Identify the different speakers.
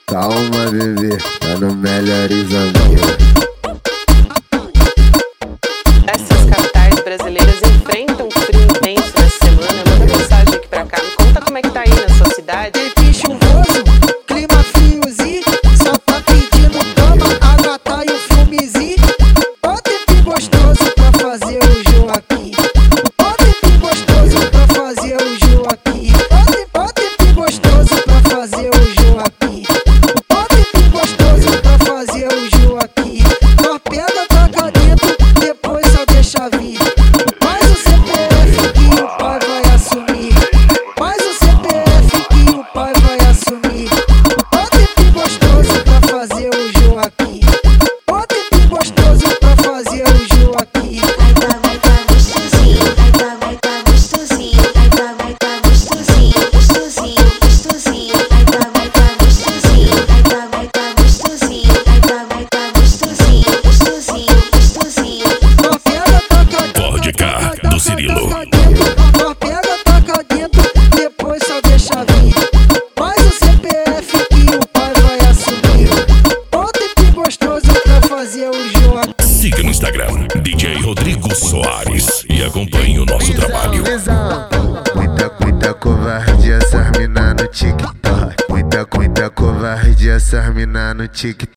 Speaker 1: Calma, bebê, tá no Melhores Amigos.
Speaker 2: Essas capitais brasileiras enfrentam frio intenso nessa semana. Manda mensagem aqui pra cá, me conta como é que tá aí na sua cidade.
Speaker 3: Tempo chuvoso, clima friozinho, só tá pedindo cama, água tá e um filmezinho. Ó tempo gostoso pra fazer o Joaquim. Ó tempo gostoso pra fazer o Joaquim. Ó tempo gostoso pra fazer o Joaquim. Ó tempo gostoso pra fazer o Joaquim. Nós pega, taca dentro, depois só deixa vir. Mais o CPF que o pai vai assumir. Mais o CPF que o pai vai assumir. Ó tempo gostoso pra fazer o Joaquim. Ó tempo gostoso pra fazer o Joaquim.
Speaker 4: Vai tá gostosinho, vai tá gostosinho, vai tá gostosinho, gostosinho, gostosinho, vai tá gostosinho, vai tá gostosinho, vai tá gostosinho, gostosinho, gostosinho.
Speaker 3: Nós pega, taca
Speaker 5: Pode cá, do Cirilo.
Speaker 3: Nós pega, taca dentro, depois só deixa vir. Mais o CPF que o pai vai assumir. Ó tempo gostoso pra fazer o Joaquim.
Speaker 5: Siga no Instagram, DJ Rodrigo Soares, e acompanhe o nosso trabalho.
Speaker 1: Muita covardia essas mina no TikTok. Muita covardia essas mina no TikTok.